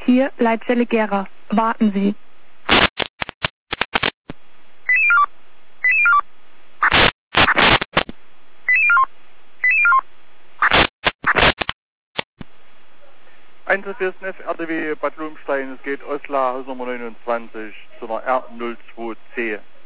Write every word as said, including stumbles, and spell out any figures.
Hier Leitzelle Gera. Warten Sie. eins vier F R D W Bad Lumstein, es geht Osla, Haus Nummer neunundzwanzig zu einer R null zwei C.